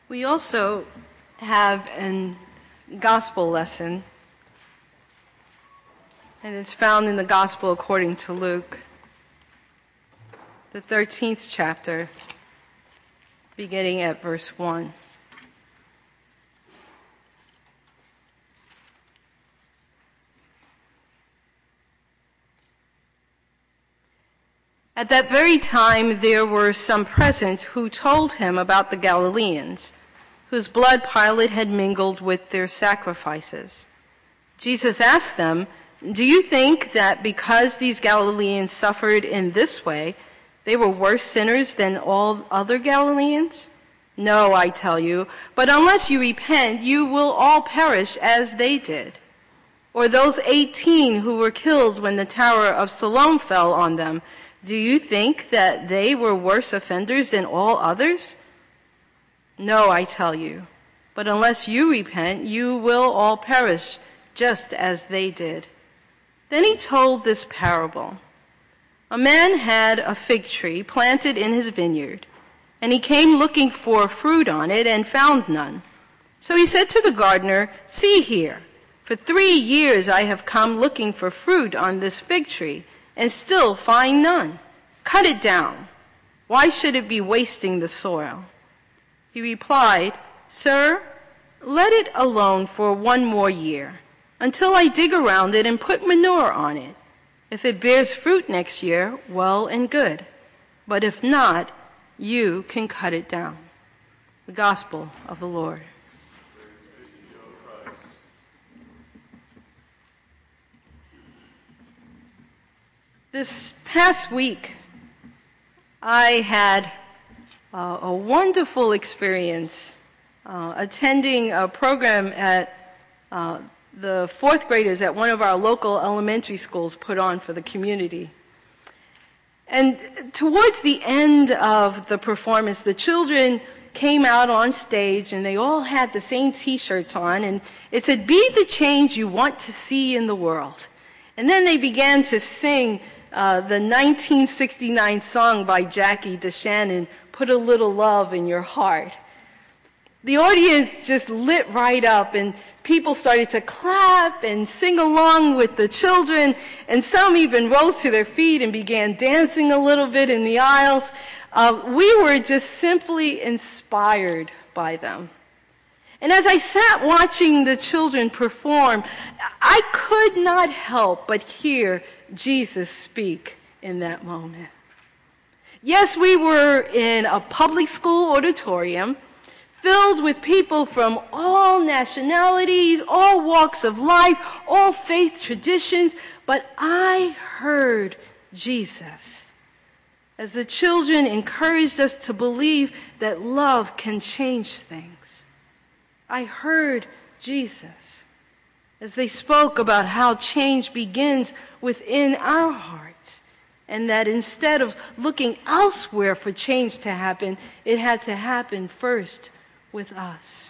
We also have a gospel lesson, and it's found in the Gospel according to Luke, the 13th chapter, beginning at verse 1. At that very time there were some present who told him about the Galileans, whose blood Pilate had mingled with their sacrifices. Jesus asked them, "Do you think that because these Galileans suffered in this way, they were worse sinners than all other Galileans? No, I tell you, but unless you repent, you will all perish as they did. Or those 18 who were killed when the Tower of Siloam fell on them, do you think that they were worse offenders than all others? No, I tell you, but unless you repent, you will all perish just as they did." Then he told this parable. A man had a fig tree planted in his vineyard, and he came looking for fruit on it and found none. So he said to the gardener, "See here, for 3 years I have come looking for fruit on this fig tree, and still find none. Cut it down. Why should it be wasting the soil?" He replied, "Sir, let it alone for 1 more year, until I dig around it and put manure on it. If it bears fruit next year, well and good. But if not, you can cut it down." The Gospel of the Lord. This past week, I had a wonderful experience attending a program at the 4th graders at one of our local elementary schools put on for the community. And towards the end of the performance, the children came out on stage and they all had the same t-shirts on, and it said, "Be the change you want to see in the world." And then they began to sing the 1969 song by Jackie DeShannon, "Put a Little Love in Your Heart." The audience just lit right up, and people started to clap and sing along with the children, and some even rose to their feet and began dancing a little bit in the aisles. We were just simply inspired by them. And as I sat watching the children perform, I could not help but hear Jesus speak in that moment. Yes, we were in a public school auditorium filled with people from all nationalities, all walks of life, all faith traditions, but I heard Jesus as the children encouraged us to believe that love can change things. I heard Jesus as they spoke about how change begins within our hearts, and that instead of looking elsewhere for change to happen, it had to happen first with us.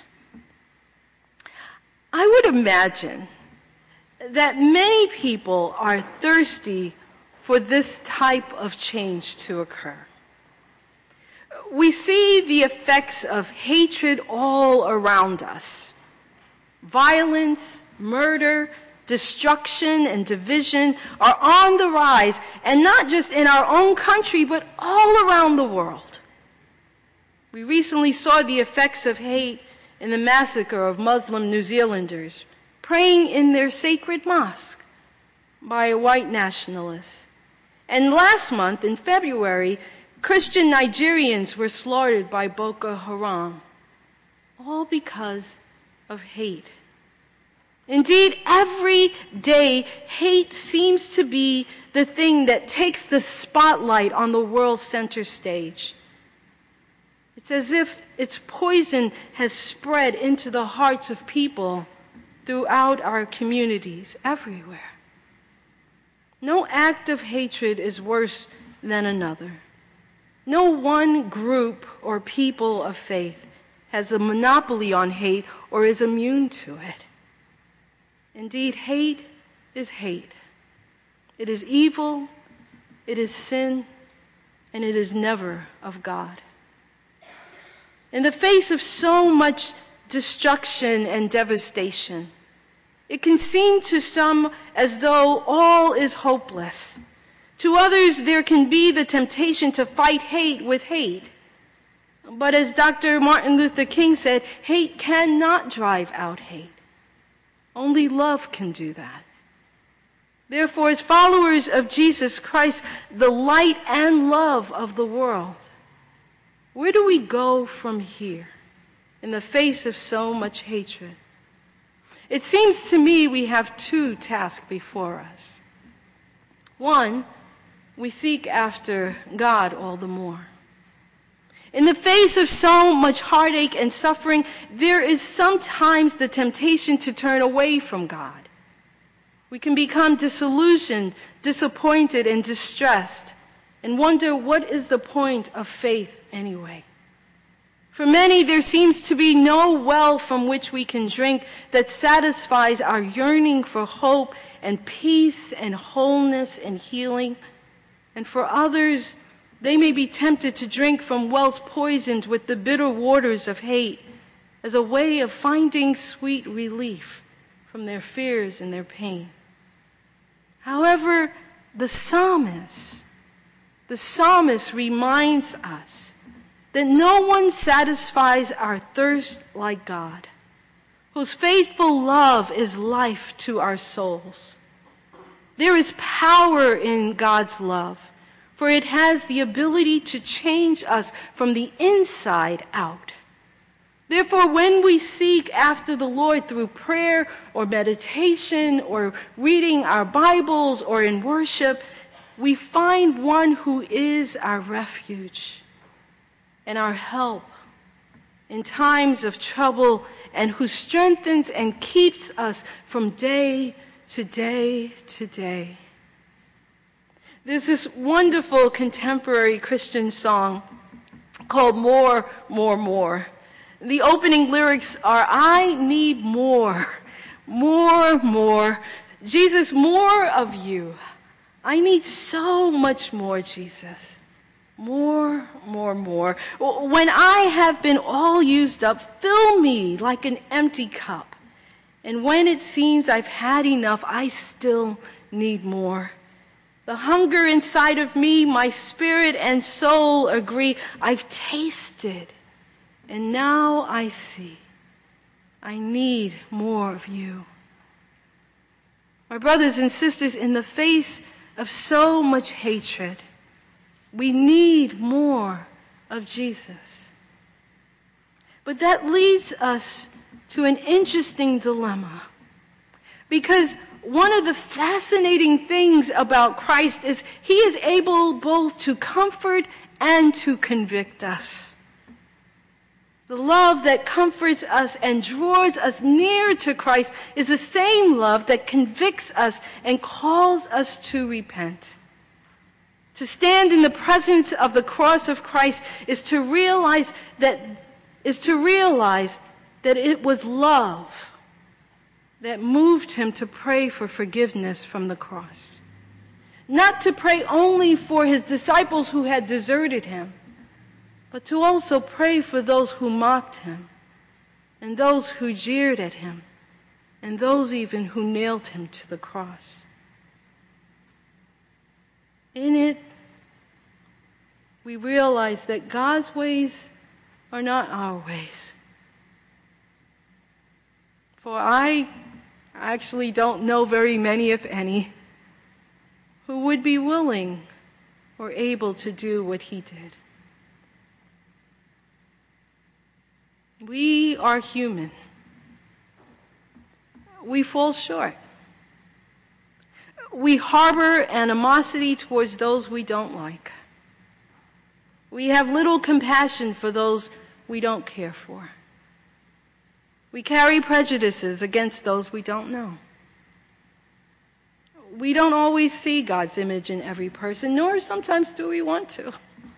I would imagine that many people are thirsty for this type of change to occur. We see the effects of hatred all around us. Violence, murder, destruction, and division are on the rise, and not just in our own country, but all around the world. We recently saw the effects of hate in the massacre of Muslim New Zealanders praying in their sacred mosque by a white nationalist. And last month, in February, Christian Nigerians were slaughtered by Boko Haram, all because of hate. Indeed, every day, hate seems to be the thing that takes the spotlight on the world's center stage. It's as if its poison has spread into the hearts of people throughout our communities, everywhere. No act of hatred is worse than another. No one group or people of faith has a monopoly on hate or is immune to it. Indeed, hate is hate. It is evil, it is sin, and it is never of God. In the face of so much destruction and devastation, it can seem to some as though all is hopeless. To others, there can be the temptation to fight hate with hate. But as Dr. Martin Luther King said, hate cannot drive out hate. Only love can do that. Therefore, as followers of Jesus Christ, the light and love of the world, where do we go from here in the face of so much hatred? It seems to me we have two tasks before us. One, we seek after God all the more. In the face of so much heartache and suffering, there is sometimes the temptation to turn away from God. We can become disillusioned, disappointed, and distressed, and wonder, what is the point of faith anyway? For many, there seems to be no well from which we can drink that satisfies our yearning for hope and peace and wholeness and healing. And for others, they may be tempted to drink from wells poisoned with the bitter waters of hate as a way of finding sweet relief from their fears and their pain. However, the psalmist reminds us that no one satisfies our thirst like God, whose faithful love is life to our souls. There is power in God's love, for it has the ability to change us from the inside out. Therefore, when we seek after the Lord through prayer or meditation or reading our Bibles or in worship, we find one who is our refuge and our help in times of trouble, and who strengthens and keeps us from day to day to day. There's this wonderful contemporary Christian song called More, More, More. The opening lyrics are, I need more, more, more. Jesus, more of you. I need so much more, Jesus. More, more, more. When I have been all used up, fill me like an empty cup. And when it seems I've had enough, I still need more. The hunger inside of me, my spirit and soul agree. I've tasted, and now I see. I need more of you. My brothers and sisters, in the face of so much hatred, we need more of Jesus. But that leads us to an interesting dilemma. Because one of the fascinating things about Christ is he is able both to comfort and to convict us. The love that comforts us and draws us near to Christ is the same love that convicts us and calls us to repent. To stand in the presence of the cross of Christ is to realize that it was love that moved him to pray for forgiveness from the cross. Not to pray only for his disciples who had deserted him, but to also pray for those who mocked him, and those who jeered at him, and those even who nailed him to the cross. In it, we realize that God's ways are not our ways. For I actually don't know very many, if any, who would be willing or able to do what he did. We are human. We fall short. We harbor animosity towards those we don't like. We have little compassion for those we don't care for. We carry prejudices against those we don't know. We don't always see God's image in every person, nor sometimes do we want to.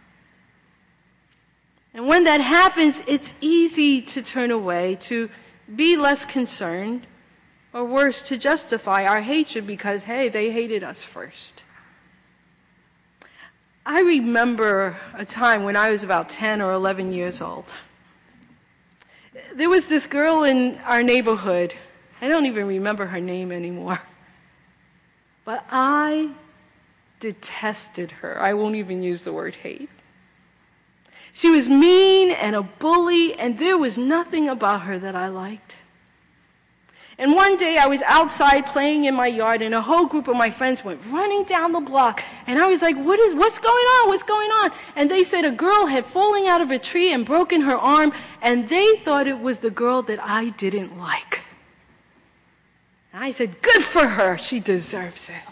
And when that happens, it's easy to turn away, to be less concerned, or worse, to justify our hatred because, hey, they hated us first. I remember a time when I was about 10 or 11 years old. There was this girl in our neighborhood. I don't even remember her name anymore. But I detested her. I won't even use the word hate. She was mean and a bully, and there was nothing about her that I liked. And one day I was outside playing in my yard, and a whole group of my friends went running down the block. And I was like, what's going on? What's going on? And they said a girl had fallen out of a tree and broken her arm, and they thought it was the girl that I didn't like. And I said, good for her. She deserves it.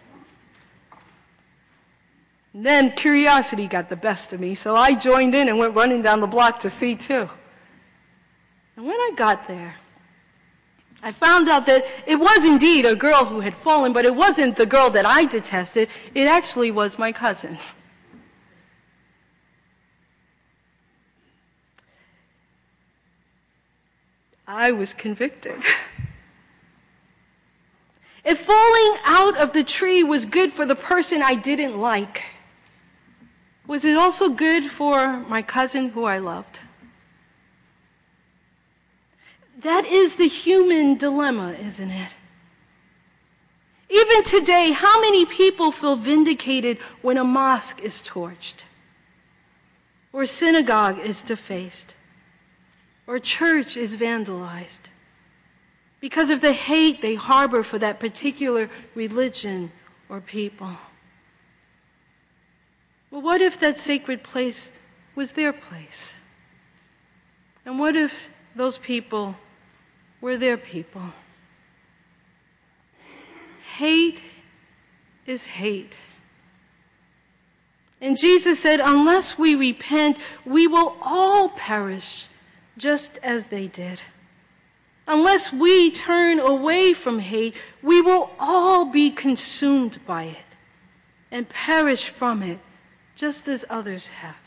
And then curiosity got the best of me, so I joined in and went running down the block to see too. And when I got there, I found out that it was indeed a girl who had fallen, but it wasn't the girl that I detested. It actually was my cousin. I was convicted. If falling out of the tree was good for the person I didn't like, was it also good for my cousin who I loved? That is the human dilemma, isn't it? Even today, how many people feel vindicated when a mosque is torched, or a synagogue is defaced, or a church is vandalized, because of the hate they harbor for that particular religion or people? Well, what if that sacred place was their place? And what if those people were their people? Hate is hate. And Jesus said, unless we repent, we will all perish just as they did. Unless we turn away from hate, we will all be consumed by it and perish from it, just as others have.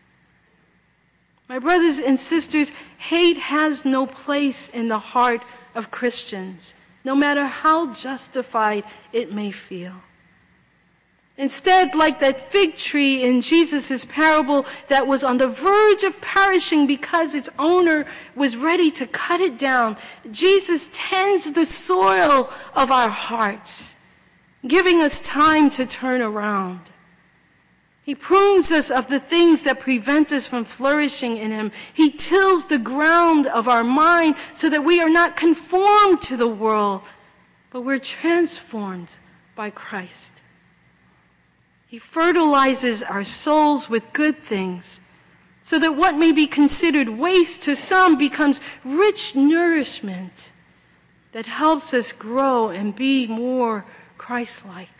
My brothers and sisters, hate has no place in the heart of Christians, no matter how justified it may feel. Instead, like that fig tree in Jesus' parable that was on the verge of perishing because its owner was ready to cut it down, Jesus tends the soil of our hearts, giving us time to turn around. He prunes us of the things that prevent us from flourishing in Him. He tills the ground of our mind so that we are not conformed to the world, but we're transformed by Christ. He fertilizes our souls with good things so that what may be considered waste to some becomes rich nourishment that helps us grow and be more Christ-like.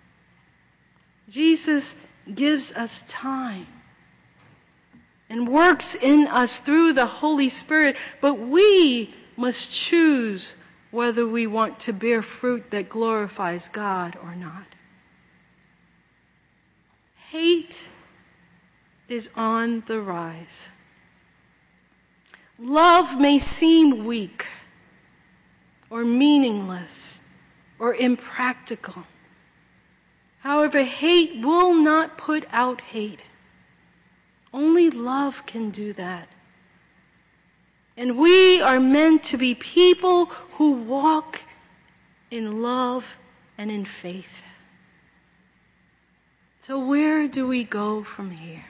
Jesus gives us time and works in us through the Holy Spirit, but we must choose whether we want to bear fruit that glorifies God or not. Hate is on the rise. Love may seem weak or meaningless or impractical. However, hate will not put out hate. Only love can do that. And we are meant to be people who walk in love and in faith. So where do we go from here?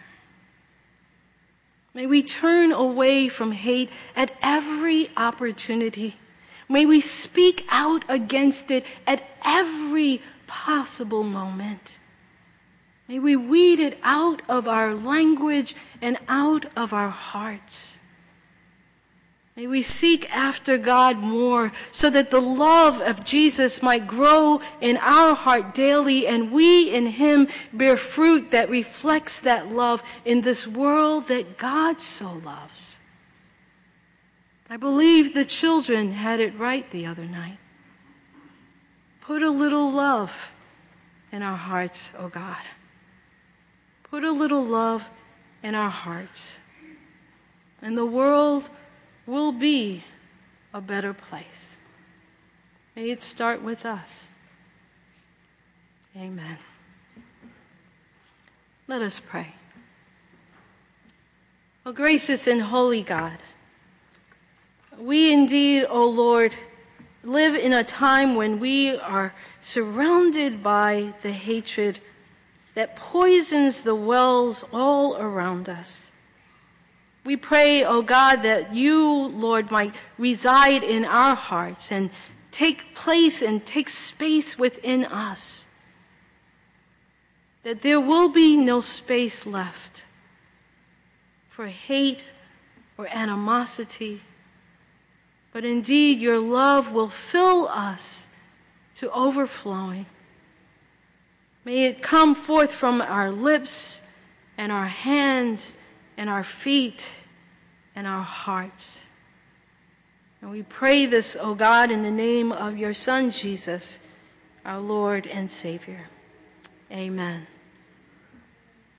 May we turn away from hate at every opportunity. May we speak out against it at every possible moment. May we weed it out of our language and out of our hearts. May we seek after God more so that the love of Jesus might grow in our heart daily and we in Him bear fruit that reflects that love in this world that God so loves. I believe the children had it right the other night. Put a little love in our hearts, oh God. Put a little love in our hearts. And the world will be a better place. May it start with us. Amen. Let us pray. O gracious and holy God, We indeed, O Lord, live in a time when we are surrounded by the hatred that poisons the wells all around us. We pray, O God, that you, Lord, might reside in our hearts and take place and take space within us. That there will be no space left for hate or animosity, but indeed your love will fill us to overflowing. May it come forth from our lips and our hands and our feet and our hearts. And we pray this, O God, in the name of your Son, Jesus, our Lord and Savior. Amen.